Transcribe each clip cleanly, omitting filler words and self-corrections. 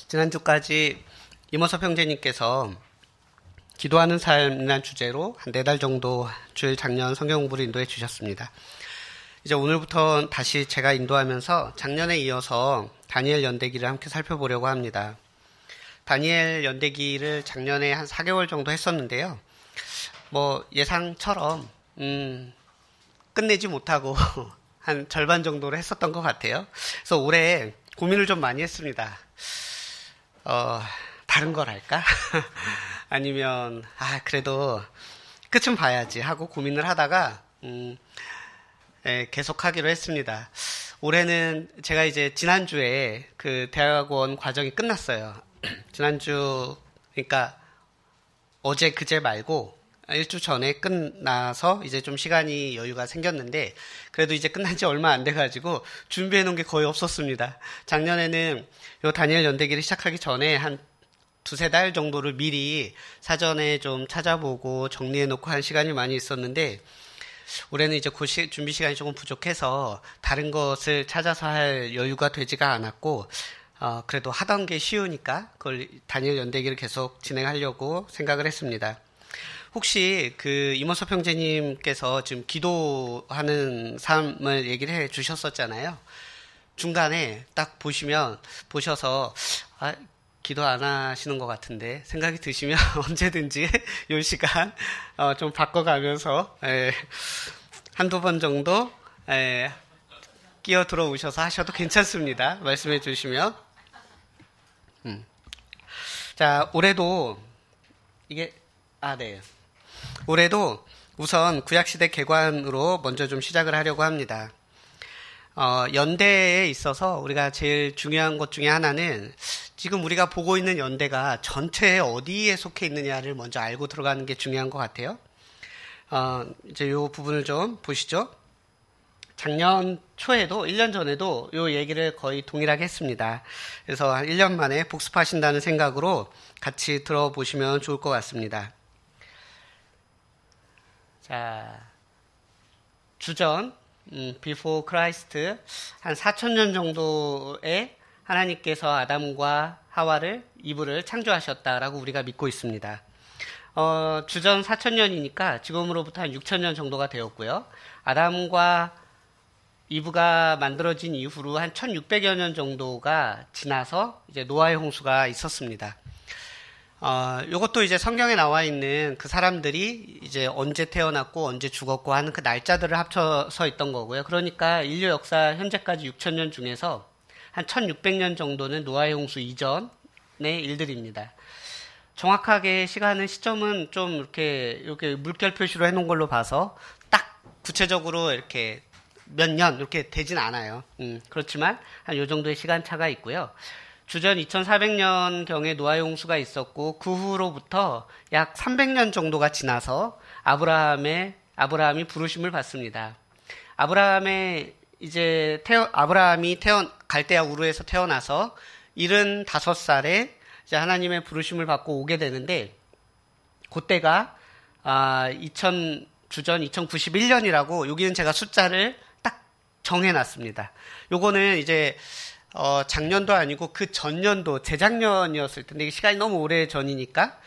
지난주까지 이모섭 형제님께서 기도하는 삶이라는 주제로 한 4달 정도 주일 작년 성경 공부를 인도해 주셨습니다. 이제 오늘부터 다시 제가 인도하면서 작년에 이어서 다니엘 연대기를 함께 살펴보려고 합니다. 다니엘 연대기를 작년에 한 4개월 정도 했었는데요. 예상처럼 끝내지 못하고 한 절반 정도로 했었던 것 같아요. 그래서 올해 고민을 좀 많이 했습니다. 다른 걸 할까? 아니면 그래도 끝은 봐야지 하고 고민을 하다가 계속 하기로 했습니다. 올해는 제가 이제 지난주에 그 대학원 과정이 끝났어요. 지난주, 그러니까 어제 그제 말고 일주 전에 끝나서 이제 좀 시간이 여유가 생겼는데 그래도 이제 끝난 지 얼마 안 돼가지고 준비해 놓은 게 거의 없었습니다. 작년에는 요 다니엘 연대기를 시작하기 전에 한 2-3달 정도를 미리 사전에 좀 찾아보고 정리해 놓고 한 시간이 많이 있었는데 올해는 이제 준비 시간이 조금 부족해서 다른 것을 찾아서 할 여유가 되지가 않았고 그래도 하던 게 쉬우니까 그걸 다니엘 연대기를 계속 진행하려고 생각을 했습니다. 혹시 그 이모섭 형제님께서 지금 기도하는 삶을 얘기를 해 주셨었잖아요. 중간에 딱 보셔서 기도 안 하시는 것 같은데 생각이 드시면 언제든지 이 시간 좀 바꿔가면서 한두 번 정도 끼어 들어오셔서 하셔도 괜찮습니다. 말씀해 주시면. 자, 올해도 올해도 우선 구약시대 개관으로 먼저 좀 시작을 하려고 합니다. 연대에 있어서 우리가 제일 중요한 것 중에 하나는 지금 우리가 보고 있는 연대가 전체에 어디에 속해 있느냐를 먼저 알고 들어가는 게 중요한 것 같아요. 이제 요 부분을 좀 보시죠. 작년 초에도, 1년 전에도 요 얘기를 거의 동일하게 했습니다. 그래서 한 1년 만에 복습하신다는 생각으로 같이 들어보시면 좋을 것 같습니다. 자, 주전, before Christ, 한 4,000년 정도에 하나님께서 아담과 하와를, 이브를 창조하셨다라고 우리가 믿고 있습니다. 주전 4,000년이니까 지금으로부터 한 6,000년 정도가 되었고요. 아담과 이브가 만들어진 이후로 한 1,600여 년 정도가 지나서 이제 노아의 홍수가 있었습니다. 요것도 이제 성경에 나와 있는 그 사람들이 이제 언제 태어났고 언제 죽었고 하는 그 날짜들을 합쳐서 있던 거고요. 그러니까 인류 역사 현재까지 6,000년 중에서 한 1,600년 정도는 노아의 홍수 이전의 일들입니다. 정확하게 시점은 좀 이렇게 물결 표시로 해놓은 걸로 봐서 딱 구체적으로 이렇게 몇 년 이렇게 되진 않아요. 그렇지만 한 요 정도의 시간차가 있고요. 주전 2400년경에 노아의 홍수가 있었고 그 후로부터 약 300년 정도가 지나서 아브라함이 부르심을 받습니다. 아브라함이 갈대아 우르에서 태어나서 75살에 이제 하나님의 부르심을 받고 오게 되는데 그때가 주전 2091년이라고 여기는 제가 숫자를 딱 정해놨습니다. 요거는 이제 작년도 아니고 그 전년도 재작년이었을 텐데 시간이 너무 오래 전이니까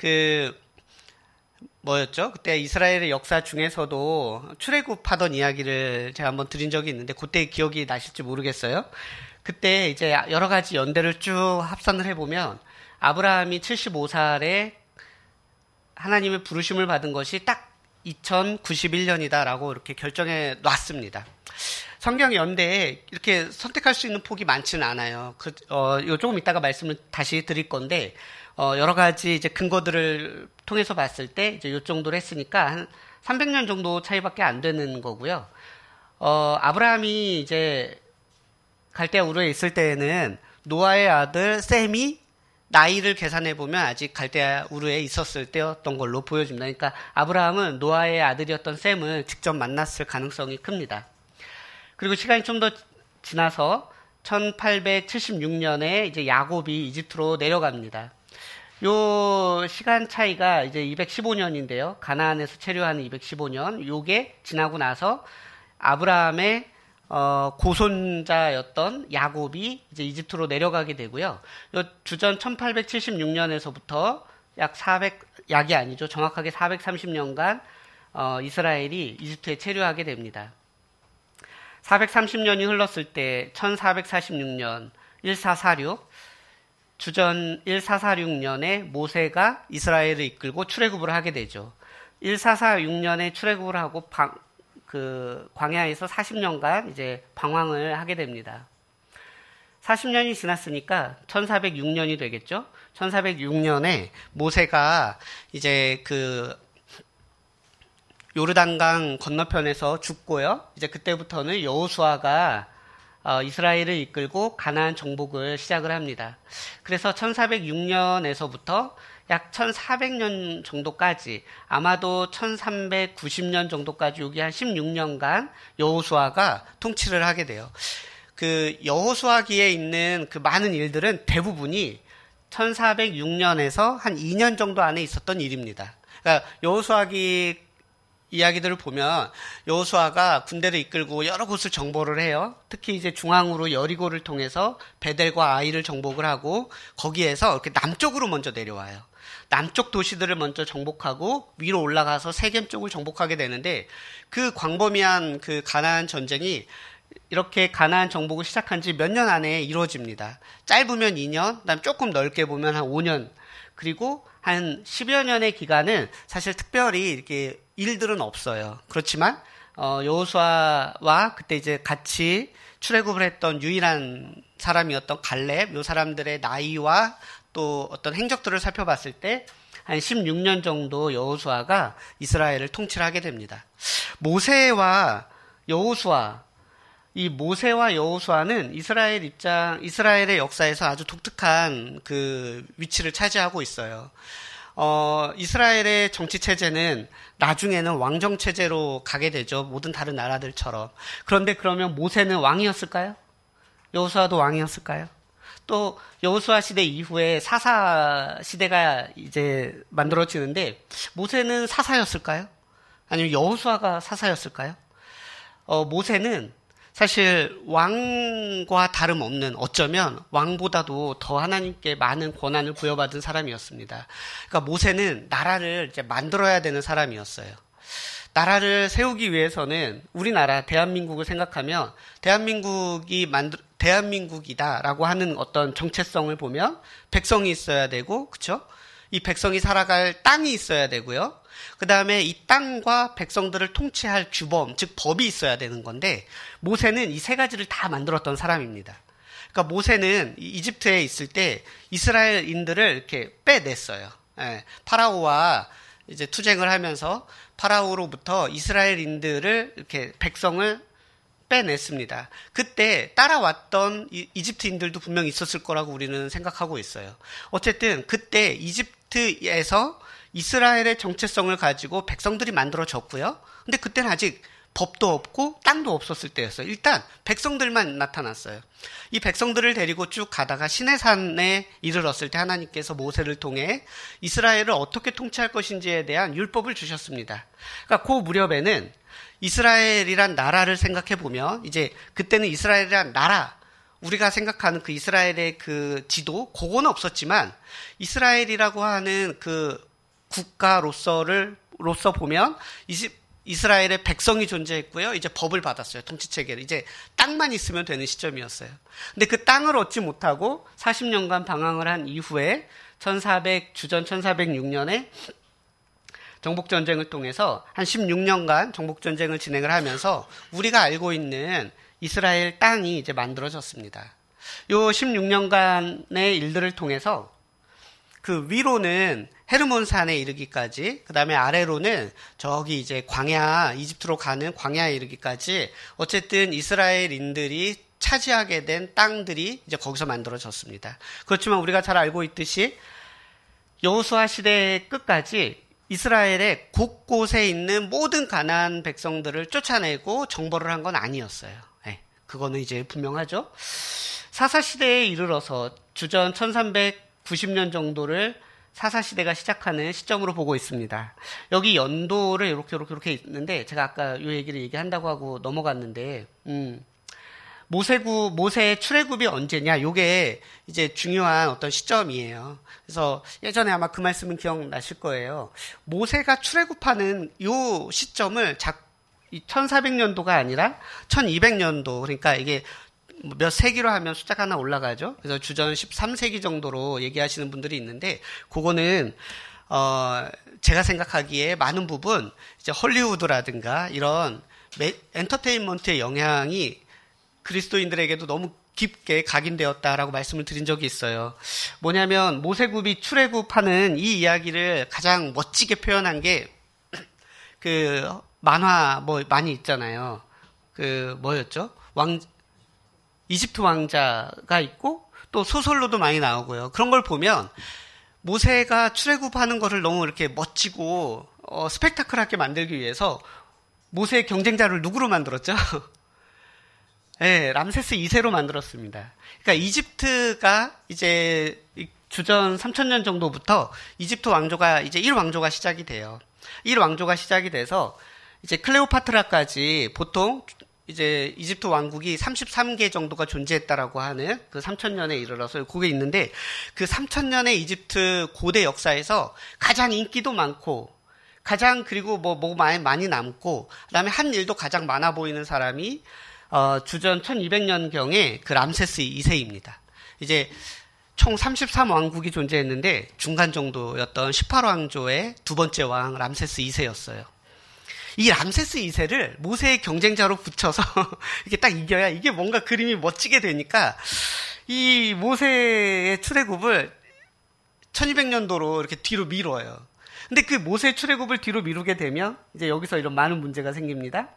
그때 이스라엘의 역사 중에서도 출애굽하던 이야기를 제가 한번 드린 적이 있는데 그때 기억이 나실지 모르겠어요. 그때 이제 여러 가지 연대를 쭉 합산을 해보면 아브라함이 75살에 하나님의 부르심을 받은 것이 딱 2091년이다라고 이렇게 결정해 놨습니다. 성경 연대에 이렇게 선택할 수 있는 폭이 많지는 않아요. 조금 이따가 말씀을 다시 드릴 건데, 여러 가지 이제 근거들을 통해서 봤을 때 이제 요 정도로 했으니까 한 300년 정도 차이밖에 안 되는 거고요. 아브라함이 이제 갈대아 우르에 있을 때에는 노아의 아들 셈이 나이를 계산해보면 아직 갈대아 우르에 있었을 때였던 걸로 보여집니다. 그러니까 아브라함은 노아의 아들이었던 셈을 직접 만났을 가능성이 큽니다. 그리고 시간이 좀 더 지나서 1876년에 이제 야곱이 이집트로 내려갑니다. 요 시간 차이가 이제 215년인데요. 가나안에서 체류하는 215년. 요게 지나고 나서 아브라함의 고손자였던 야곱이 이제 이집트로 내려가게 되고요. 요 주전 1876년에서부터 약이 아니죠. 정확하게 430년간 이스라엘이 이집트에 체류하게 됩니다. 430년이 흘렀을 때 1446년 1446 주전 1446년에 모세가 이스라엘을 이끌고 출애굽을 하게 되죠. 1446년에 출애굽을 하고 광야에서 40년간 이제 방황을 하게 됩니다. 40년이 지났으니까 1406년이 되겠죠. 1406년에 모세가 이제 요르단강 건너편에서 죽고요. 이제 그때부터는 여호수아가 이스라엘을 이끌고 가나안 정복을 시작을 합니다. 그래서 1406년에서부터 약 1400년 정도까지, 아마도 1390년 정도까지 여기 한 16년간 여호수아가 통치를 하게 돼요. 그 여호수아기에 있는 그 많은 일들은 대부분이 1406년에서 한 2년 정도 안에 있었던 일입니다. 그러니까 여호수아기 이야기들을 보면 여호수아가 군대를 이끌고 여러 곳을 정보를 해요. 특히 이제 중앙으로 여리고를 통해서 베델과 아이를 정복을 하고 거기에서 이렇게 남쪽으로 먼저 내려와요. 남쪽 도시들을 먼저 정복하고 위로 올라가서 세겜 쪽을 정복하게 되는데, 그 광범위한 그 가나안 전쟁이 이렇게 가나안 정복을 시작한 지 몇 년 안에 이루어집니다. 짧으면 2년, 그다음 조금 넓게 보면 한 5년, 그리고 한 10여 년의 기간은 사실 특별히 이렇게 일들은 없어요. 그렇지만 여호수아와 그때 이제 같이 출애굽을 했던 유일한 사람이었던 갈렙, 요 사람들의 나이와 또 어떤 행적들을 살펴봤을 때 한 16년 정도 여호수아가 이스라엘을 통치를 하게 됩니다. 모세와 여호수아, 이 모세와 여호수아는 이스라엘의 역사에서 아주 독특한 그 위치를 차지하고 있어요. 이스라엘의 정치 체제는 나중에는 왕정 체제로 가게 되죠. 모든 다른 나라들처럼. 그런데 그러면 모세는 왕이었을까요? 여호수아도 왕이었을까요? 또 여호수아 시대 이후에 사사 시대가 이제 만들어지는데, 모세는 사사였을까요? 아니면 여호수아가 사사였을까요? 모세는 사실 왕과 다름없는, 어쩌면 왕보다도 더 하나님께 많은 권한을 부여받은 사람이었습니다. 그러니까 모세는 나라를 이제 만들어야 되는 사람이었어요. 나라를 세우기 위해서는 우리나라 대한민국을 생각하면 대한민국이다라고 하는 어떤 정체성을 보면 백성이 있어야 되고, 그렇죠? 이 백성이 살아갈 땅이 있어야 되고요. 그 다음에 이 땅과 백성들을 통치할 규범, 즉 법이 있어야 되는 건데, 모세는 이 세 가지를 다 만들었던 사람입니다. 그러니까 모세는 이집트에 있을 때 이스라엘인들을 이렇게 빼냈어요. 파라오와 이제 투쟁을 하면서 파라오로부터 이스라엘인들을 이렇게 백성을 빼냈습니다. 그때 따라왔던 이집트인들도 분명히 있었을 거라고 우리는 생각하고 있어요. 어쨌든 그때 이집트에서 이스라엘의 정체성을 가지고 백성들이 만들어졌고요. 근데 그때는 아직 법도 없고 땅도 없었을 때였어요. 일단 백성들만 나타났어요. 이 백성들을 데리고 쭉 가다가 시내산에 이르렀을 때 하나님께서 모세를 통해 이스라엘을 어떻게 통치할 것인지에 대한 율법을 주셨습니다. 그러니까 그 무렵에는 이스라엘이란 나라를 생각해 보면, 이제 그때는 이스라엘이란 나라, 우리가 생각하는 그 이스라엘의 그 지도, 그거는 없었지만 이스라엘이라고 하는 그 국가로서 보면 이스라엘의 백성이 존재했고요. 이제 법을 받았어요. 통치 체계를. 이제 땅만 있으면 되는 시점이었어요. 근데 그 땅을 얻지 못하고 40년간 방황을 한 이후에 주전 1406년에 정복전쟁을 통해서 한 16년간 정복전쟁을 진행을 하면서 우리가 알고 있는 이스라엘 땅이 이제 만들어졌습니다. 요 16년간의 일들을 통해서 그 위로는 헤르몬 산에 이르기까지, 그 다음에 아래로는 저기 이제 광야, 이집트로 가는 광야에 이르기까지, 어쨌든 이스라엘인들이 차지하게 된 땅들이 이제 거기서 만들어졌습니다. 그렇지만 우리가 잘 알고 있듯이 여호수아 시대의 끝까지 이스라엘의 곳곳에 있는 모든 가나안 백성들을 쫓아내고 정벌을 한 건 아니었어요. 그거는 이제 분명하죠. 사사 시대에 이르러서 주전 1390년 정도를 사사시대가 시작하는 시점으로 보고 있습니다. 여기 연도를 이렇게 있는데, 제가 아까 이 얘기를 얘기한다고 하고 넘어갔는데, 모세의 출애굽이 언제냐? 요게 이제 중요한 어떤 시점이에요. 그래서 예전에 아마 그 말씀은 기억나실 거예요. 모세가 출애굽하는 요 시점을 1400년도가 아니라 1200년도, 그러니까 이게 몇 세기로 하면 숫자가 하나 올라가죠. 그래서 주전 13세기 정도로 얘기하시는 분들이 있는데, 그거는 제가 생각하기에 많은 부분 이제 헐리우드라든가 이런 엔터테인먼트의 영향이 그리스도인들에게도 너무 깊게 각인되었다라고 말씀을 드린 적이 있어요. 뭐냐면 모세굽이 출애굽하는 이 이야기를 가장 멋지게 표현한 게 그 만화 뭐 많이 있잖아요. 그 뭐였죠? 이집트 왕자가 있고 또 소설로도 많이 나오고요. 그런 걸 보면 모세가 출애굽하는 거를 너무 이렇게 멋지고 스펙타클하게 만들기 위해서 모세의 경쟁자를 누구로 만들었죠? 네, 람세스 2세로 만들었습니다. 그러니까 이집트가 이제 주전 3000년 정도부터 이집트 왕조가 이제 1왕조가 시작이 돼요. 1왕조가 시작이 돼서 이제 클레오파트라까지 보통 이제 이집트 왕국이 33개 정도가 존재했다라고 하는 그 3000년에 이르러서 그게 있는데, 그 3000년의 이집트 고대 역사에서 가장 인기도 많고 가장 그리고 뭐 많이 남고 그다음에 한 일도 가장 많아 보이는 사람이 주전 1200년경에 그 람세스 2세입니다. 이제 총 33왕국이 존재했는데 중간 정도였던 18왕조의 두 번째 왕 람세스 2세였어요. 이 람세스 2세를 모세의 경쟁자로 붙여서 이게 딱 이겨야 이게 뭔가 그림이 멋지게 되니까 이 모세의 출애굽을 1200년도로 이렇게 뒤로 미뤄요. 근데 그 모세의 출애굽을 뒤로 미루게 되면 이제 여기서 이런 많은 문제가 생깁니다.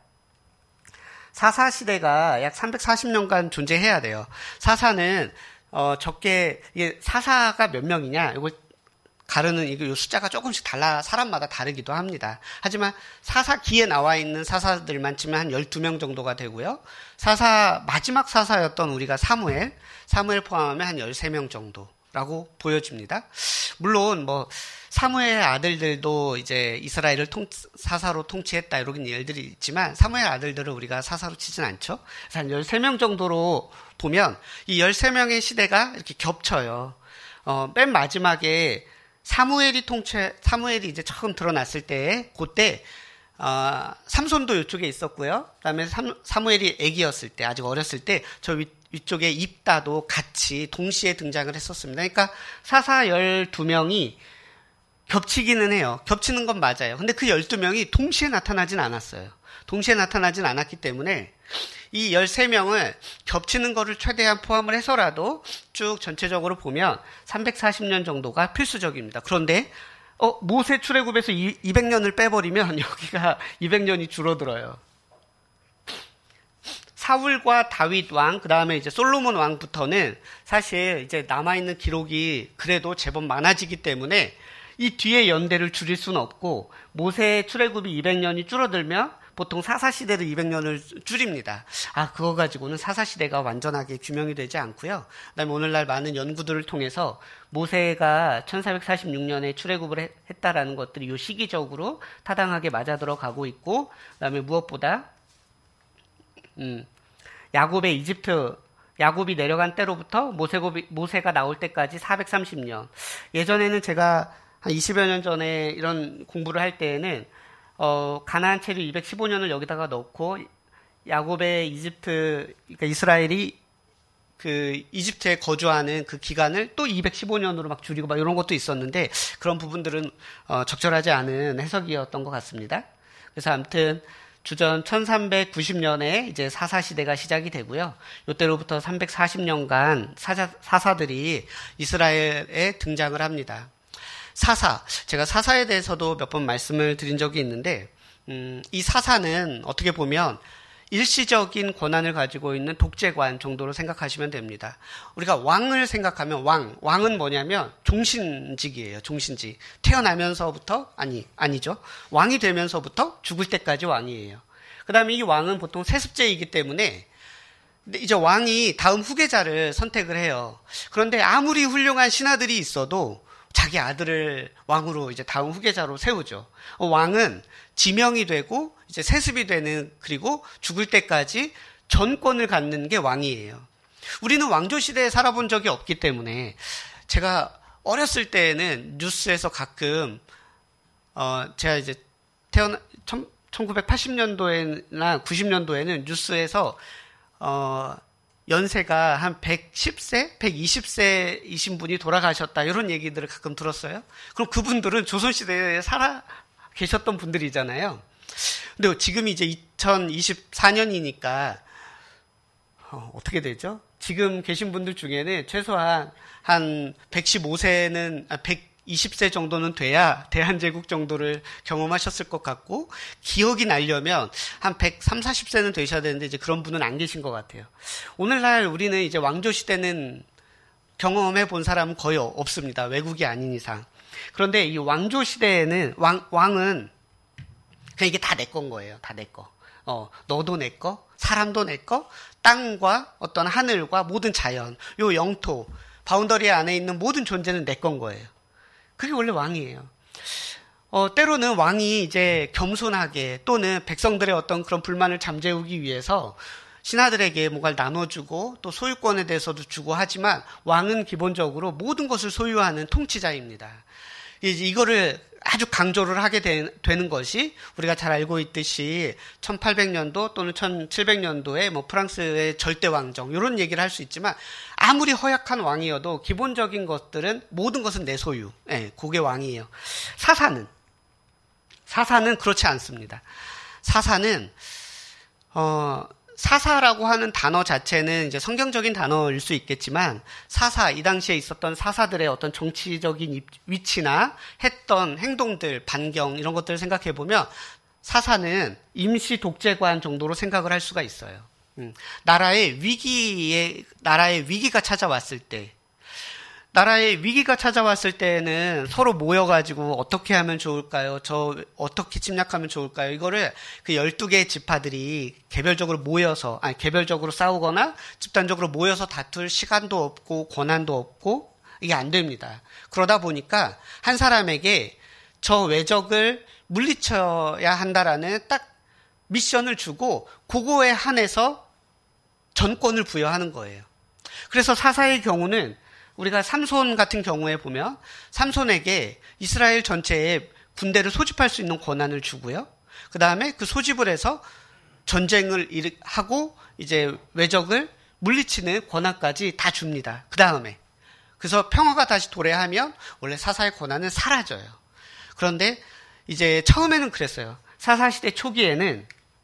사사 시대가 약 340년간 존재해야 돼요. 사사는 적게 이게 사사가 몇 명이냐? 이거 가르는 이 숫자가 조금씩 사람마다 다르기도 합니다. 하지만 사사기에 나와 있는 사사들만 치면 한 12명 정도가 되고요. 마지막 사사였던 우리가 사무엘 포함하면 한 13명 정도라고 보여집니다. 물론 사무엘 아들들도 이제 이스라엘을 사사로 통치했다 이런 일들이 있지만 사무엘 아들들을 우리가 사사로 치진 않죠. 그래서 한 13명 정도로 보면 이 13명의 시대가 이렇게 겹쳐요. 맨 마지막에 사무엘이 이제 처음 드러났을 때, 그때, 삼손도 이쪽에 있었고요. 그 다음에 사무엘이 애기였을 때, 아직 어렸을 때, 저 위쪽에 입다도 같이 동시에 등장을 했었습니다. 그러니까 사사 12명이 겹치기는 해요. 겹치는 건 맞아요. 근데 그 12명이 동시에 나타나진 않았어요. 동시에 나타나진 않았기 때문에 이 13명을 겹치는 거를 최대한 포함을 해서라도 쭉 전체적으로 보면 340년 정도가 필수적입니다. 그런데 모세 출애굽에서 200년을 빼버리면 여기가 200년이 줄어들어요. 사울과 다윗 왕, 그 다음에 이제 솔로몬 왕부터는 사실 이제 남아있는 기록이 그래도 제법 많아지기 때문에 이 뒤에 연대를 줄일 수는 없고, 모세 출애굽이 200년이 줄어들면 보통 사사시대도 200년을 줄입니다. 그거 가지고는 사사시대가 완전하게 규명이 되지 않고요. 그 다음에 오늘날 많은 연구들을 통해서 모세가 1446년에 출애굽을 했다라는 것들이 요 시기적으로 타당하게 맞아 들어가고 있고, 그 다음에 무엇보다 야곱이 내려간 때로부터 모세가 나올 때까지 430년. 예전에는 제가 한 20여 년 전에 이런 공부를 할 때에는 가나안 체류 215년을 여기다가 넣고 야곱의 그러니까 이스라엘이 그 이집트에 거주하는 그 기간을 또 215년으로 막 줄이고 막 이런 것도 있었는데, 그런 부분들은 적절하지 않은 해석이었던 것 같습니다. 그래서 아무튼 주전 1390년에 이제 사사시대가 시작이 되고요. 이때로부터 340년간 사사들이 이스라엘에 등장을 합니다. 제가 사사에 대해서도 몇 번 말씀을 드린 적이 있는데, 이 사사는 어떻게 보면 일시적인 권한을 가지고 있는 독재관 정도로 생각하시면 됩니다. 우리가 왕을 생각하면 왕은 뭐냐면 종신직이에요. 종신직. 태어나면서부터 아니죠. 왕이 되면서부터 죽을 때까지 왕이에요. 그다음에 이 왕은 보통 세습제이기 때문에 이제 왕이 다음 후계자를 선택을 해요. 그런데 아무리 훌륭한 신하들이 있어도 자기 아들을 왕으로 이제 다음 후계자로 세우죠. 왕은 지명이 되고 이제 세습이 되는, 그리고 죽을 때까지 전권을 갖는 게 왕이에요. 우리는 왕조 시대에 살아본 적이 없기 때문에 제가 어렸을 때에는 뉴스에서 가끔 제가 이제 1980년도나 90년도에는 뉴스에서 연세가 한 110세, 120세이신 분이 돌아가셨다 이런 얘기들을 가끔 들었어요. 그럼 그분들은 조선시대에 살아 계셨던 분들이잖아요. 근데 지금이 이제 2024년이니까 어떻게 되죠? 지금 계신 분들 중에는 최소한 한 115세는 120세 정도는 돼야 대한제국 정도를 경험하셨을 것 같고, 기억이 나려면 한 130, 40세는 되셔야 되는데 이제 그런 분은 안 계신 것 같아요. 오늘날 우리는 이제 왕조 시대는 경험해 본 사람은 거의 없습니다. 외국이 아닌 이상. 그런데 이 왕조 시대에는 왕은 그냥 이게 다 내 건 거예요. 다 내 거. 너도 내 거, 사람도 내 거, 땅과 어떤 하늘과 모든 자연, 요 영토, 바운더리 안에 있는 모든 존재는 내 건 거예요. 그게 원래 왕이에요. 때로는 왕이 이제 겸손하게 또는 백성들의 어떤 그런 불만을 잠재우기 위해서 신하들에게 뭔가를 나눠주고 또 소유권에 대해서도 주고 하지만 왕은 기본적으로 모든 것을 소유하는 통치자입니다. 이거를 아주 강조를 하게 되는 것이 우리가 잘 알고 있듯이 1800년도 또는 1700년도에 뭐 프랑스의 절대왕정 이런 얘기를 할 수 있지만 아무리 허약한 왕이어도 기본적인 것들은 모든 것은 내 소유. 그게 왕이에요. 사사는 그렇지 않습니다. 사사는 사사라고 하는 단어 자체는 이제 성경적인 단어일 수 있겠지만 이 당시에 있었던 사사들의 어떤 정치적인 위치나 했던 행동들, 반경 이런 것들을 생각해 보면 사사는 임시 독재관 정도로 생각을 할 수가 있어요. 나라의 위기가 찾아왔을 때, 나라의 위기가 찾아왔을 때는 서로 모여가지고 어떻게 하면 좋을까요? 어떻게 침략하면 좋을까요? 이거를 그 12개의 지파들이 개별적으로 싸우거나 집단적으로 모여서 다툴 시간도 없고 권한도 없고 이게 안 됩니다. 그러다 보니까 한 사람에게 저 외적을 물리쳐야 한다라는 딱 미션을 주고 그거에 한해서 전권을 부여하는 거예요. 그래서 사사의 경우는 우리가 삼손 같은 경우에 보면 삼손에게 이스라엘 전체에 군대를 소집할 수 있는 권한을 주고요. 그 다음에 그 소집을 해서 전쟁을 하고 이제 외적을 물리치는 권한까지 다 줍니다. 그 다음에 그래서 평화가 다시 도래하면 원래 사사의 권한은 사라져요. 그런데 이제 처음에는 그랬어요. 사사시대 초기에는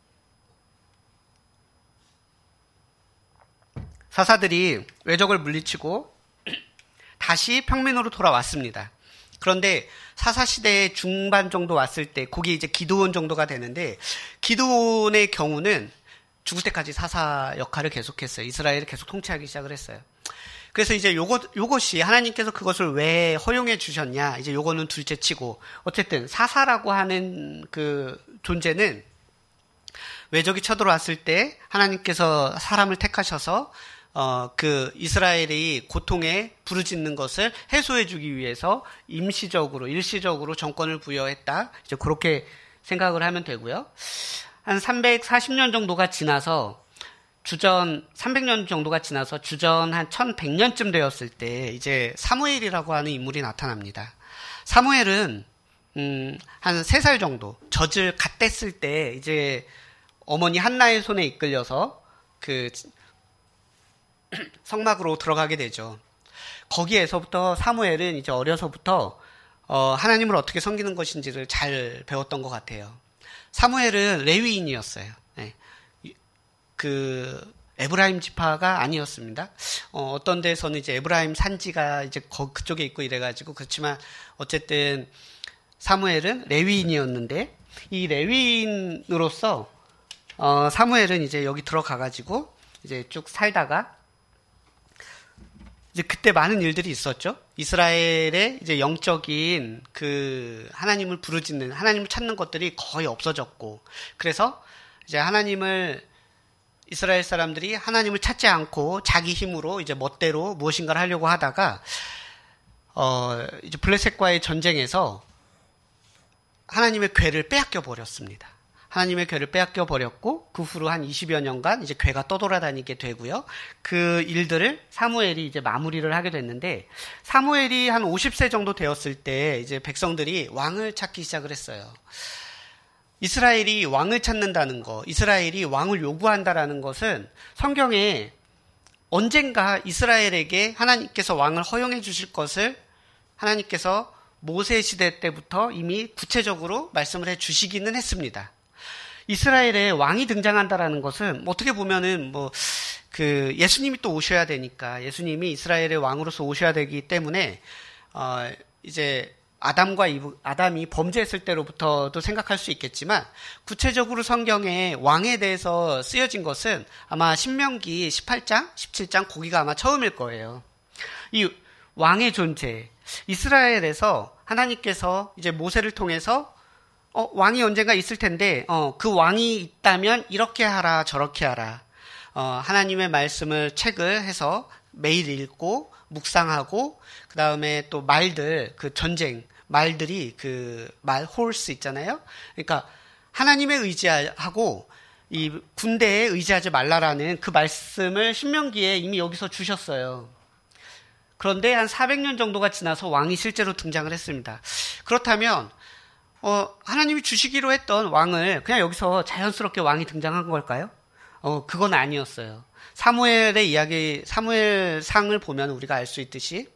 사사들이 외적을 물리치고 다시 평민으로 돌아왔습니다. 그런데 사사시대의 중반 정도 왔을 때, 그게 이제 기드온 정도가 되는데, 기드온의 경우는 죽을 때까지 사사 역할을 계속했어요. 이스라엘을 계속 통치하기 시작을 했어요. 그래서 이제 요것이 하나님께서 그것을 왜 허용해 주셨냐, 이제 요거는 둘째 치고, 어쨌든 사사라고 하는 그 존재는 외적이 쳐들어왔을 때 하나님께서 사람을 택하셔서 그 이스라엘이 고통에 부르짖는 것을 해소해주기 위해서 일시적으로 정권을 부여했다. 이제 그렇게 생각을 하면 되고요. 한 340년 정도가 지나서 주전 300년 정도가 지나서 주전 한 1100년쯤 되었을 때 이제 사무엘이라고 하는 인물이 나타납니다. 사무엘은 한 3살 정도 젖을 갓 뗐을 때 이제 어머니 한나의 손에 이끌려서 그 성막으로 들어가게 되죠. 거기에서부터 사무엘은 이제 어려서부터 하나님을 어떻게 섬기는 것인지를 잘 배웠던 것 같아요. 사무엘은 레위인이었어요. 네. 그 에브라임 지파가 아니었습니다. 어떤 데서는 이제 에브라임 산지가 이제 그쪽에 있고 이래가지고 그렇지만 어쨌든 사무엘은 레위인이었는데 이 레위인으로서 사무엘은 이제 여기 들어가가지고 이제 쭉 살다가 이제 그때 많은 일들이 있었죠. 이스라엘의 이제 영적인 그 하나님을 부르짖는, 하나님을 찾는 것들이 거의 없어졌고, 그래서 이제 이스라엘 사람들이 하나님을 찾지 않고 자기 힘으로 이제 멋대로 무엇인가를 하려고 하다가, 이제 블레셋과의 전쟁에서 하나님의 궤를 빼앗겨 버렸습니다. 하나님의 괴를 빼앗겨 버렸고 그 후로 한 20여 년간 이제 괴가 떠돌아다니게 되고요. 그 일들을 사무엘이 이제 마무리를 하게 됐는데 사무엘이 한 50세 정도 되었을 때 이제 백성들이 왕을 찾기 시작을 했어요. 이스라엘이 왕을 찾는다는 거, 이스라엘이 왕을 요구한다라는 것은 성경에 언젠가 이스라엘에게 하나님께서 왕을 허용해 주실 것을 하나님께서 모세 시대 때부터 이미 구체적으로 말씀을 해 주시기는 했습니다. 이스라엘에 왕이 등장한다라는 것은 어떻게 보면은 예수님이 또 오셔야 되니까 예수님이 이스라엘의 왕으로서 오셔야 되기 때문에 이제 아담이 범죄했을 때로부터도 생각할 수 있겠지만 구체적으로 성경에 왕에 대해서 쓰여진 것은 아마 신명기 18장, 17장 거기가 아마 처음일 거예요. 이 왕의 존재, 이스라엘에서 하나님께서 이제 모세를 통해서 왕이 언젠가 있을 텐데 그 왕이 있다면 이렇게 하라 저렇게 하라 하나님의 말씀을 책을 해서 매일 읽고 묵상하고 그 다음에 또 말들 그 전쟁 말들이 그 말 홀스 있잖아요. 그러니까 하나님에 의지하고 이 군대에 의지하지 말라라는 그 말씀을 신명기에 이미 여기서 주셨어요. 그런데 한 400년 정도가 지나서 왕이 실제로 등장을 했습니다. 그렇다면 하나님이 주시기로 했던 왕을 그냥 여기서 자연스럽게 왕이 등장한 걸까요? 그건 아니었어요. 사무엘의 이야기, 사무엘상을 보면 우리가 알 수 있듯이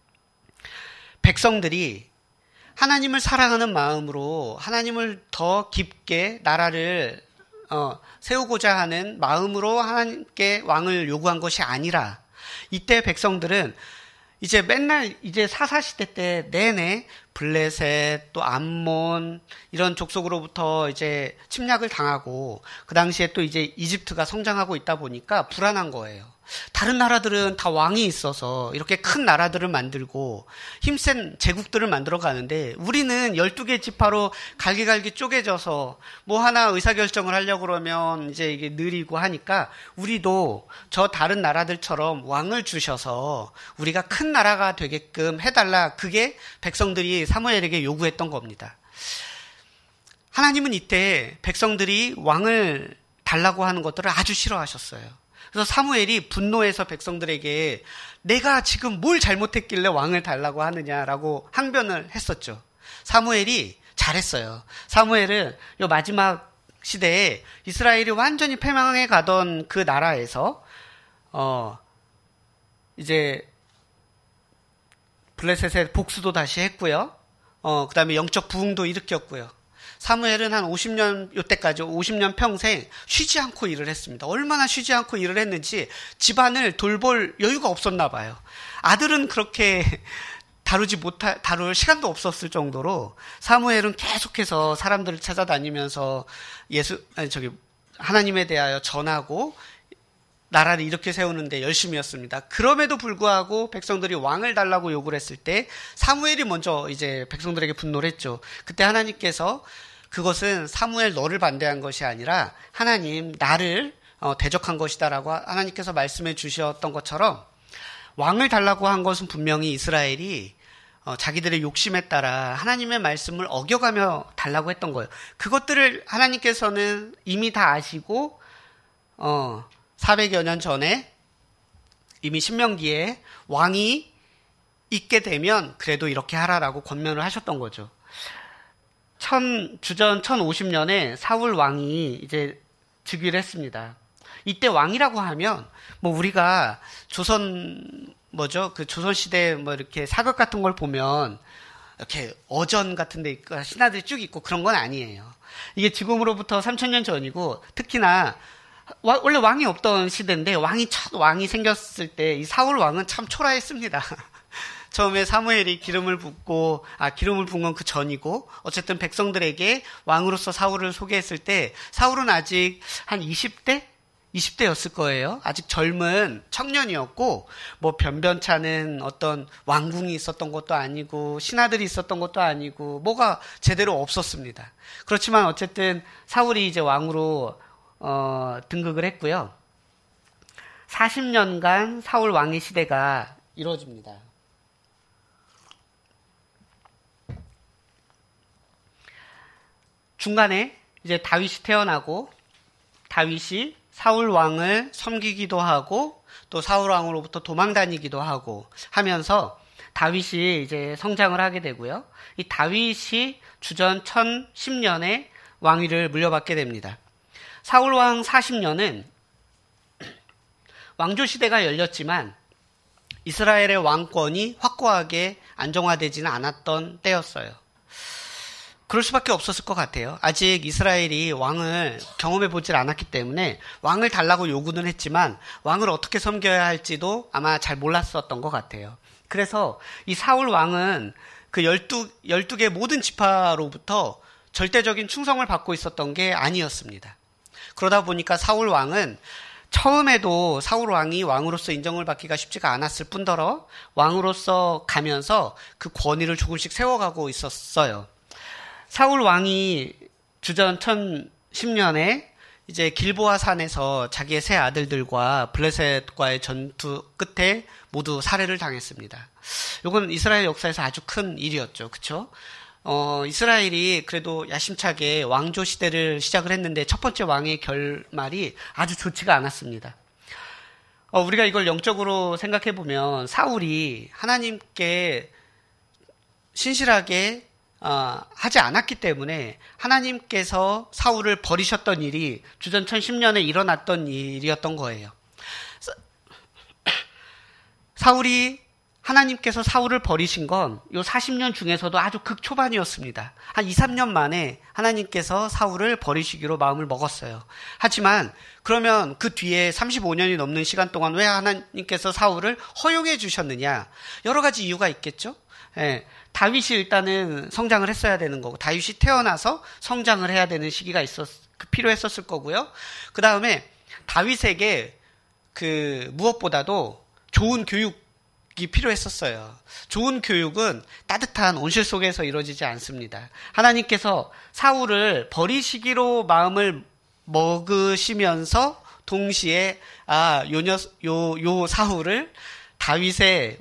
백성들이 하나님을 사랑하는 마음으로 하나님을 더 깊게 나라를 세우고자 하는 마음으로 하나님께 왕을 요구한 것이 아니라 이때 백성들은 이제 맨날 이제 사사시대 때 내내 블레셋 또 암몬 이런 족속으로부터 이제 침략을 당하고 그 당시에 또 이제 이집트가 성장하고 있다 보니까 불안한 거예요. 다른 나라들은 다 왕이 있어서 이렇게 큰 나라들을 만들고 힘센 제국들을 만들어 가는데 우리는 12개 지파로 갈기갈기 쪼개져서 뭐 하나 의사결정을 하려고 그러면 이제 이게 느리고 하니까 우리도 저 다른 나라들처럼 왕을 주셔서 우리가 큰 나라가 되게끔 해달라. 그게 백성들이 사무엘에게 요구했던 겁니다. 하나님은 이때 백성들이 왕을 달라고 하는 것들을 아주 싫어하셨어요. 그래서 사무엘이 분노해서 백성들에게 내가 지금 뭘 잘못했길래 왕을 달라고 하느냐라고 항변을 했었죠. 사무엘이 잘했어요. 사무엘은 이 마지막 시대에 이스라엘이 완전히 패망해 가던 그 나라에서 이제 블레셋의 복수도 다시 했고요. 그 다음에 영적 부흥도 일으켰고요. 사무엘은 한 50년, 요때까지 50년 평생 쉬지 않고 일을 했습니다. 얼마나 쉬지 않고 일을 했는지 집안을 돌볼 여유가 없었나 봐요. 아들은 그렇게 다룰 시간도 없었을 정도로 사무엘은 계속해서 사람들을 찾아다니면서 하나님에 대하여 전하고 나라를 이렇게 세우는데 열심이었습니다. 그럼에도 불구하고 백성들이 왕을 달라고 요구를 했을 때 사무엘이 먼저 이제 백성들에게 분노를 했죠. 그때 하나님께서 그것은 사무엘 너를 반대한 것이 아니라 하나님 나를 대적한 것이다라고 하나님께서 말씀해 주셨던 것처럼 왕을 달라고 한 것은 분명히 이스라엘이 자기들의 욕심에 따라 하나님의 말씀을 어겨가며 달라고 했던 거예요. 그것들을 하나님께서는 이미 다 아시고 400여 년 전에 이미 신명기에 왕이 있게 되면 그래도 이렇게 하라라고 권면을 하셨던 거죠. 주전 1050년에 사울 왕이 이제 즉위를 했습니다. 이때 왕이라고 하면 우리가 그 조선시대 이렇게 사극 같은 걸 보면 이렇게 어전 같은 데 신하들이 쭉 있고 그런 건 아니에요. 이게 지금으로부터 3000년 전이고 특히나 원래 왕이 없던 시대인데 첫 왕이 생겼을 때 이 사울 왕은 참 초라했습니다. 처음에 사무엘이 기름을 붓은 건 그 전이고 어쨌든 백성들에게 왕으로서 사울을 소개했을 때 사울은 아직 한 20대였을 거예요. 아직 젊은 청년이었고 변변찮은 어떤 왕궁이 있었던 것도 아니고 신하들이 있었던 것도 아니고 뭐가 제대로 없었습니다. 그렇지만 어쨌든 사울이 이제 왕으로 등극을 했고요. 40년간 사울 왕의 시대가 이루어집니다. 중간에 이제 다윗이 태어나고 다윗이 사울 왕을 섬기기도 하고 또 사울 왕으로부터 도망 다니기도 하고 하면서 다윗이 이제 성장을 하게 되고요. 이 다윗이 주전 1010년에 왕위를 물려받게 됩니다. 사울 왕 40년은 왕조 시대가 열렸지만 이스라엘의 왕권이 확고하게 안정화되지는 않았던 때였어요. 그럴 수밖에 없었을 것 같아요. 아직 이스라엘이 왕을 경험해 보질 않았기 때문에 왕을 달라고 요구는 했지만 왕을 어떻게 섬겨야 할지도 아마 잘 몰랐었던 것 같아요. 그래서 이 사울 왕은 그 12개 모든 지파로부터 절대적인 충성을 받고 있었던 게 아니었습니다. 그러다 보니까 사울 왕은 처음에도 사울 왕이 왕으로서 인정을 받기가 쉽지가 않았을 뿐더러 왕으로서 가면서 그 권위를 조금씩 세워가고 있었어요. 사울 왕이 주전 1010년에 이제 길보아 산에서 자기의 세 아들들과 블레셋과의 전투 끝에 모두 살해를 당했습니다. 이건 이스라엘 역사에서 아주 큰 일이었죠. 그렇죠? 이스라엘이 그래도 야심차게 왕조 시대를 시작을 했는데 첫 번째 왕의 결말이 아주 좋지가 않았습니다. 우리가 이걸 영적으로 생각해 보면 사울이 하나님께 신실하게 하지 않았기 때문에 하나님께서 사울을 버리셨던 일이 주전 1010년에 일어났던 일이었던 거예요. 하나님께서 사울을 버리신 건 요 40년 중에서도 아주 극초반이었습니다. 한 2, 3년 만에 하나님께서 사울을 버리시기로 마음을 먹었어요. 하지만 그러면 그 뒤에 35년이 넘는 시간 동안 왜 하나님께서 사울을 허용해 주셨느냐? 여러 가지 이유가 있겠죠? 예, 다윗이 일단은 성장을 했어야 되는 거고 다윗이 태어나서 성장을 해야 되는 시기가 필요했었을 거고요. 그 다음에 다윗에게 무엇보다도 좋은 교육이 필요했었어요. 좋은 교육은 따뜻한 온실 속에서 이루어지지 않습니다. 하나님께서 사울을 버리시기로 마음을 먹으시면서 동시에 요 사울을 다윗의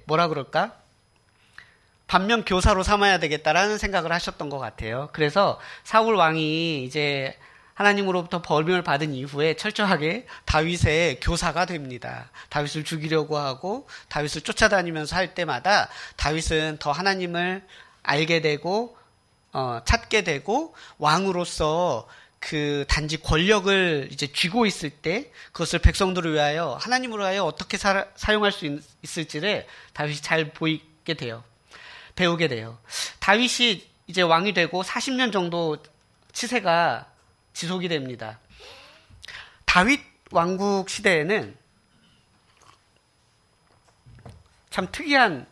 반면 교사로 삼아야 되겠다라는 생각을 하셨던 것 같아요. 그래서 사울 왕이 이제 하나님으로부터 벌명을 받은 이후에 철저하게 다윗의 교사가 됩니다. 다윗을 죽이려고 하고 다윗을 쫓아다니면서 할 때마다 다윗은 더 하나님을 알게 되고 찾게 되고 왕으로서 그 단지 권력을 이제 쥐고 있을 때 그것을 백성들을 위하여 하나님을 위하여 어떻게 사용할 수 있을지를 다윗이 잘 배우게 돼요. 다윗이 이제 왕이 되고 40년 정도 치세가 지속이 됩니다. 다윗 왕국 시대에는 참 특이한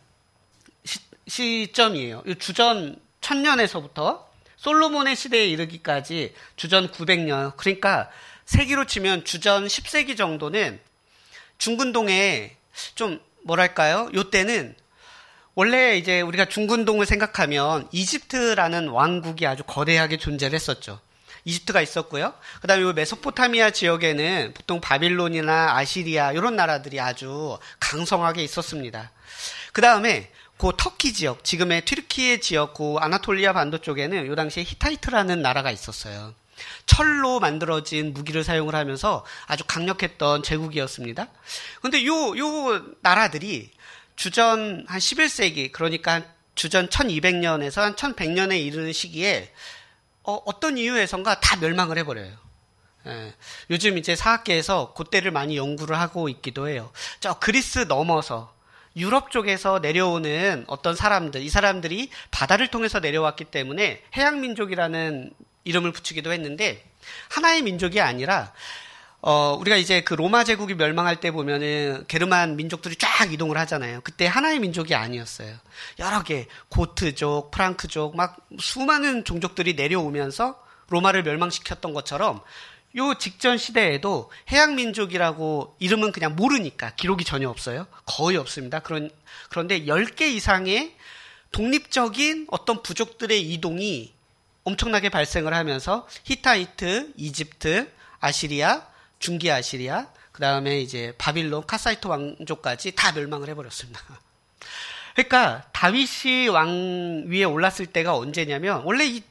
시점이에요. 주전 1000년에서부터 솔로몬의 시대에 이르기까지 주전 900년, 그러니까 세기로 치면 주전 10세기 정도는 중근동에 좀 요때는 원래 이제 우리가 중근동을 생각하면 이집트라는 왕국이 아주 거대하게 존재를 했었죠. 이집트가 있었고요. 그 다음에 메소포타미아 지역에는 보통 바빌론이나 아시리아 이런 나라들이 아주 강성하게 있었습니다. 그 다음에 그 터키 지역, 지금의 튀르키예 지역, 그 아나톨리아 반도 쪽에는 요 당시에 히타이트라는 나라가 있었어요. 철로 만들어진 무기를 사용을 하면서 아주 강력했던 제국이었습니다. 근데 요 나라들이 주전 한 11세기, 그러니까 주전 1200년에서 한 1100년에 이르는 시기에 어떤 이유에선가 다 멸망을 해버려요. 예, 요즘 이제 사학계에서 그때를 많이 연구를 하고 있기도 해요. 저 그리스 넘어서 유럽 쪽에서 내려오는 어떤 사람들, 이 사람들이 바다를 통해서 내려왔기 때문에 해양민족이라는 이름을 붙이기도 했는데 하나의 민족이 아니라 우리가 이제 그 로마 제국이 멸망할 때 보면은 게르만 민족들이 쫙 이동을 하잖아요. 그때 하나의 민족이 아니었어요. 여러 개, 고트족, 프랑크족, 막 수많은 종족들이 내려오면서 로마를 멸망시켰던 것처럼 요 직전 시대에도 해양 민족이라고 이름은 그냥 모르니까 기록이 전혀 없어요. 거의 없습니다. 그런데 10개 이상의 독립적인 어떤 부족들의 이동이 엄청나게 발생을 하면서 히타이트, 이집트, 아시리아, 중기 아시리아, 그 다음에 이제 바빌론, 카사이트 왕족까지 다 멸망을 해버렸습니다. 그러니까 다윗이 왕 위에 올랐을 때가 언제냐면 원래 이 큰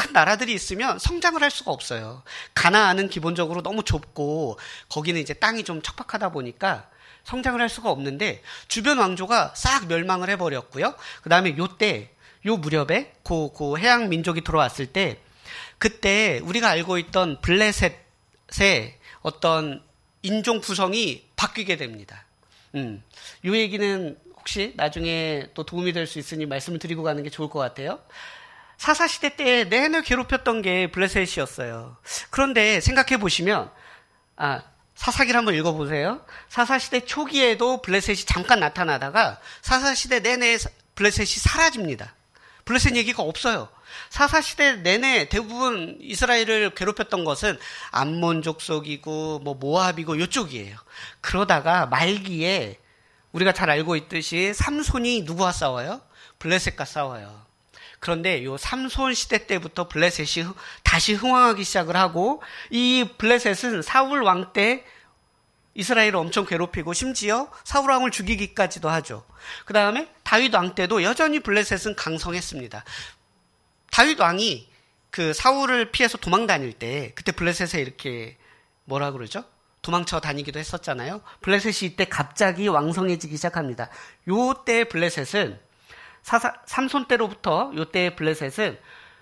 큰 나라들이 있으면 성장을 할 수가 없어요. 가나안은 기본적으로 너무 좁고 거기는 이제 땅이 좀 척박하다 보니까 성장을 할 수가 없는데 주변 왕조가 싹 멸망을 해버렸고요. 그 다음에 요 무렵에 그 해양 민족이 들어왔을 때 그때 우리가 알고 있던 블레셋의 어떤 인종 구성이 바뀌게 됩니다. 요 얘기는 혹시 나중에 또 도움이 될 수 있으니 말씀을 드리고 가는 게 좋을 것 같아요. 사사시대 때 내내 괴롭혔던 게 블레셋이었어요. 그런데 생각해 보시면, 사사기를 한번 읽어보세요. 사사시대 초기에도 블레셋이 잠깐 나타나다가 사사시대 내내 블레셋이 사라집니다. 블레셋 얘기가 없어요. 사사시대 내내 대부분 이스라엘을 괴롭혔던 것은 암몬 족속이고 모압이고 이쪽이에요. 그러다가 말기에 우리가 잘 알고 있듯이 삼손이 누구와 싸워요? 블레셋과 싸워요. 그런데 요 삼손 시대 때부터 블레셋이 다시 흥왕하기 시작을 하고 이 블레셋은 사울 왕 때 이스라엘을 엄청 괴롭히고 심지어 사울 왕을 죽이기까지도 하죠. 그 다음에 다윗 왕 때도 여전히 블레셋은 강성했습니다. 다윗 왕이 그 사울을 피해서 도망 다닐 때 그때 블레셋에 이렇게 뭐라 그러죠? 도망쳐 다니기도 했었잖아요. 블레셋이 이때 갑자기 왕성해지기 시작합니다. 요때 블레셋은 삼손 때로부터 요때 블레셋은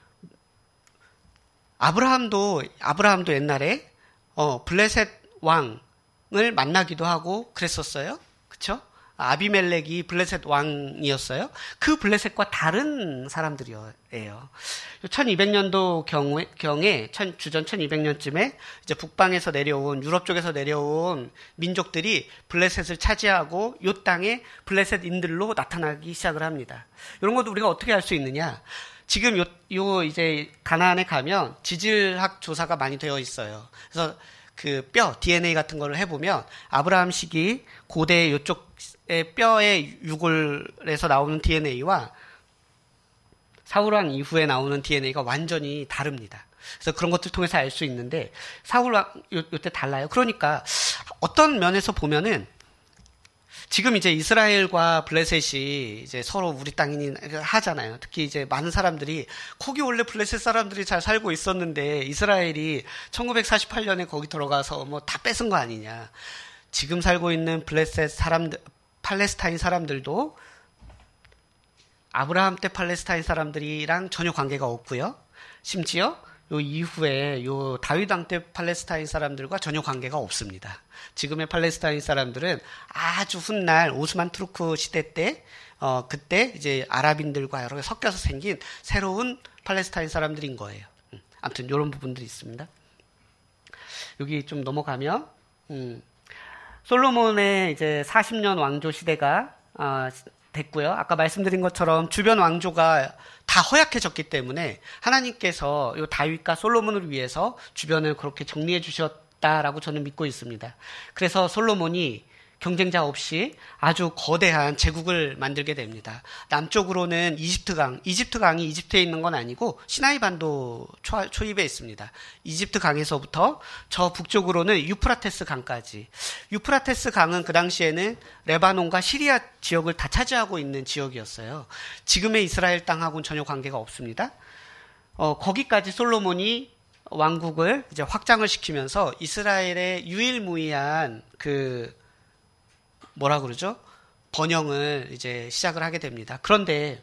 아브라함도 옛날에 블레셋 왕을 만나기도 하고 그랬었어요. 그렇죠? 아비멜렉이 블레셋 왕이었어요. 그 블레셋과 다른 사람들이에요. 1200년도 경에 주전 1200년쯤에 이제 북방에서 내려온 유럽 쪽에서 내려온 민족들이 블레셋을 차지하고 이 땅에 블레셋인들로 나타나기 시작을 합니다. 이런 것도 우리가 어떻게 알 수 있느냐? 지금 요 이제 가나안에 가면 지질학 조사가 많이 되어 있어요. 그래서 그 DNA 같은 거를 해보면 아브라함 시기 고대 요쪽의 뼈의 유골에서 나오는 DNA와 사울왕 이후에 나오는 DNA가 완전히 다릅니다. 그래서 그런 것들 통해서 알 수 있는데 사울왕 요때 달라요. 그러니까 어떤 면에서 보면은 지금 이제 이스라엘과 블레셋이 이제 서로 우리 땅이니 하잖아요. 특히 이제 많은 사람들이 거기 원래 블레셋 사람들이 잘 살고 있었는데 이스라엘이 1948년에 거기 들어가서 다 뺏은 거 아니냐. 지금 살고 있는 블레셋 사람들, 팔레스타인 사람들도 아브라함 때 팔레스타인 사람들이랑 전혀 관계가 없고요. 심지어 요 이후에 요 다윗 왕 때 팔레스타인 사람들과 전혀 관계가 없습니다. 지금의 팔레스타인 사람들은 아주 훗날 오스만 투르크 시대 때 그때 이제 아랍인들과 여러 개 섞여서 생긴 새로운 팔레스타인 사람들인 거예요. 아무튼 이런 부분들이 있습니다. 여기 좀 넘어가면 솔로몬의 이제 40년 왕조 시대가 됐고요. 아까 말씀드린 것처럼 주변 왕조가 다 허약해졌기 때문에 하나님께서 이 다윗과 솔로몬을 위해서 주변을 그렇게 정리해 주셨다라고 저는 믿고 있습니다. 그래서 솔로몬이 경쟁자 없이 아주 거대한 제국을 만들게 됩니다. 남쪽으로는 이집트강이 이집트에 있는 건 아니고 시나이 반도 초입에 있습니다. 이집트 강에서부터 저 북쪽으로는 유프라테스 강까지. 유프라테스 강은 그 당시에는 레바논과 시리아 지역을 다 차지하고 있는 지역이었어요. 지금의 이스라엘 땅하고는 전혀 관계가 없습니다. 거기까지 솔로몬이 왕국을 이제 확장을 시키면서 이스라엘의 유일무이한 번영을 이제 시작을 하게 됩니다. 그런데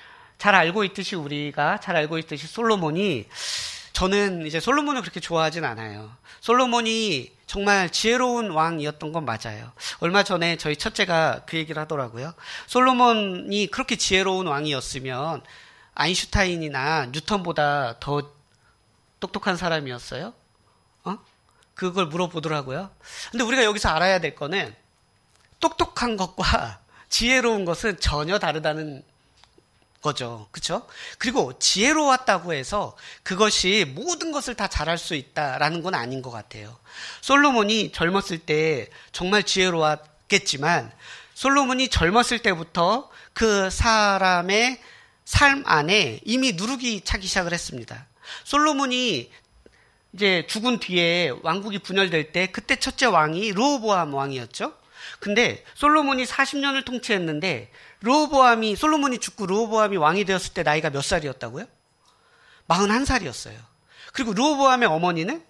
우리가 잘 알고 있듯이 솔로몬이, 저는 이제 솔로몬을 그렇게 좋아하진 않아요. 솔로몬이 정말 지혜로운 왕이었던 건 맞아요. 얼마 전에 저희 첫째가 그 얘기를 하더라고요. 솔로몬이 그렇게 지혜로운 왕이었으면 아인슈타인이나 뉴턴보다 더 똑똑한 사람이었어요? 그걸 물어보더라고요. 근데 우리가 여기서 알아야 될 거는 똑똑한 것과 지혜로운 것은 전혀 다르다는 거죠. 그렇죠? 그리고 지혜로웠다고 해서 그것이 모든 것을 다 잘할 수 있다라는 건 아닌 것 같아요. 솔로몬이 젊었을 때 정말 지혜로웠겠지만 솔로몬이 젊었을 때부터 그 사람의 삶 안에 이미 누룩이 차기 시작을 했습니다. 솔로몬이 이제 죽은 뒤에 왕국이 분열될 때 그때 첫째 왕이 르호보암 왕이었죠. 근데 솔로몬이 40년을 통치했는데 솔로몬이 죽고 르호보암이 왕이 되었을 때 나이가 몇 살이었다고요? 41살이었어요. 그리고 르호보암의 어머니는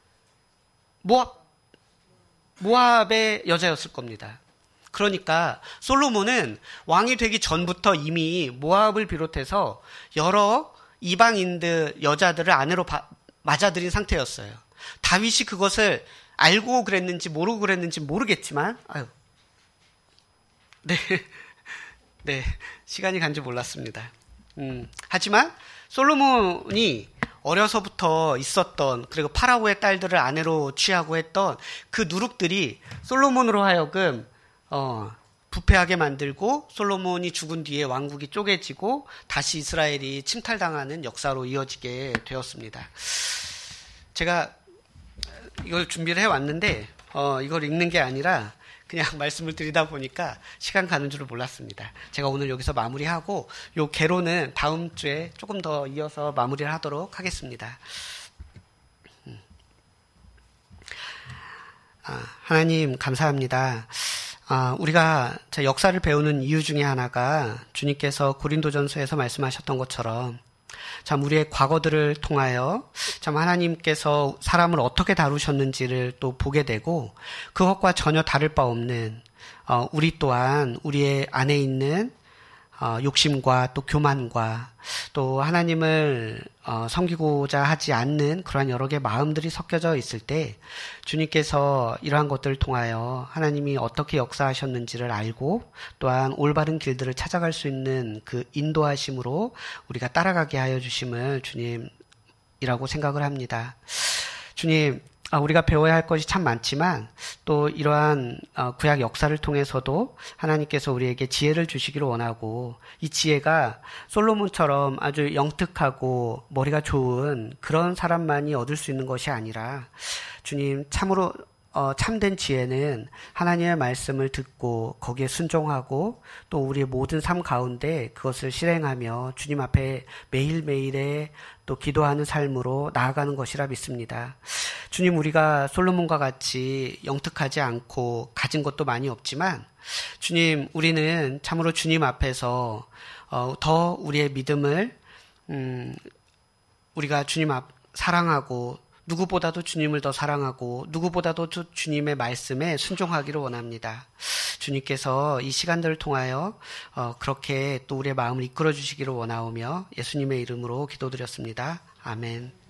모압의 여자였을 겁니다. 그러니까 솔로몬은 왕이 되기 전부터 이미 모압을 비롯해서 여러 이방인들 여자들을 아내로 맞아들인 상태였어요. 다윗이 그것을 알고 그랬는지 모르고 그랬는지 모르겠지만 네, 시간이 간지 몰랐습니다. 하지만 솔로몬이 어려서부터 있었던, 그리고 파라오의 딸들을 아내로 취하고 했던 그 누룩들이 솔로몬으로 하여금 부패하게 만들고, 솔로몬이 죽은 뒤에 왕국이 쪼개지고 다시 이스라엘이 침탈당하는 역사로 이어지게 되었습니다. 제가 이걸 준비를 해왔는데 이걸 읽는 게 아니라 그냥 말씀을 드리다 보니까 시간 가는 줄을 몰랐습니다. 제가 오늘 여기서 마무리하고 요 개론은 다음 주에 조금 더 이어서 마무리를 하도록 하겠습니다. 하나님 감사합니다. 우리가 역사를 배우는 이유 중에 하나가 주님께서 고린도전서에서 말씀하셨던 것처럼 참 우리의 과거들을 통하여 참 하나님께서 사람을 어떻게 다루셨는지를 또 보게 되고, 그것과 전혀 다를 바 없는 우리 또한 우리의 안에 있는 욕심과 또 교만과 또 하나님을 섬기고자 하지 않는 그러한 여러 개의 마음들이 섞여져 있을 때, 주님께서 이러한 것들을 통하여 하나님이 어떻게 역사하셨는지를 알고 또한 올바른 길들을 찾아갈 수 있는 그 인도하심으로 우리가 따라가게 하여 주심을 주님이라고 생각을 합니다. 주님, 우리가 배워야 할 것이 참 많지만 또 이러한 구약 역사를 통해서도 하나님께서 우리에게 지혜를 주시기를 원하고, 이 지혜가 솔로몬처럼 아주 영특하고 머리가 좋은 그런 사람만이 얻을 수 있는 것이 아니라, 주님, 참으로 참된 지혜는 하나님의 말씀을 듣고 거기에 순종하고 또 우리의 모든 삶 가운데 그것을 실행하며 주님 앞에 매일매일의 또 기도하는 삶으로 나아가는 것이라 믿습니다. 주님, 우리가 솔로몬과 같이 영특하지 않고 가진 것도 많이 없지만, 주님, 우리는 참으로 주님 앞에서 더 우리의 믿음을 우리가 주님 앞 사랑하고, 누구보다도 주님을 더 사랑하고 누구보다도 주님의 말씀에 순종하기를 원합니다. 주님께서 이 시간들을 통하여 그렇게 또 우리의 마음을 이끌어 주시기를 원하오며 예수님의 이름으로 기도드렸습니다. 아멘.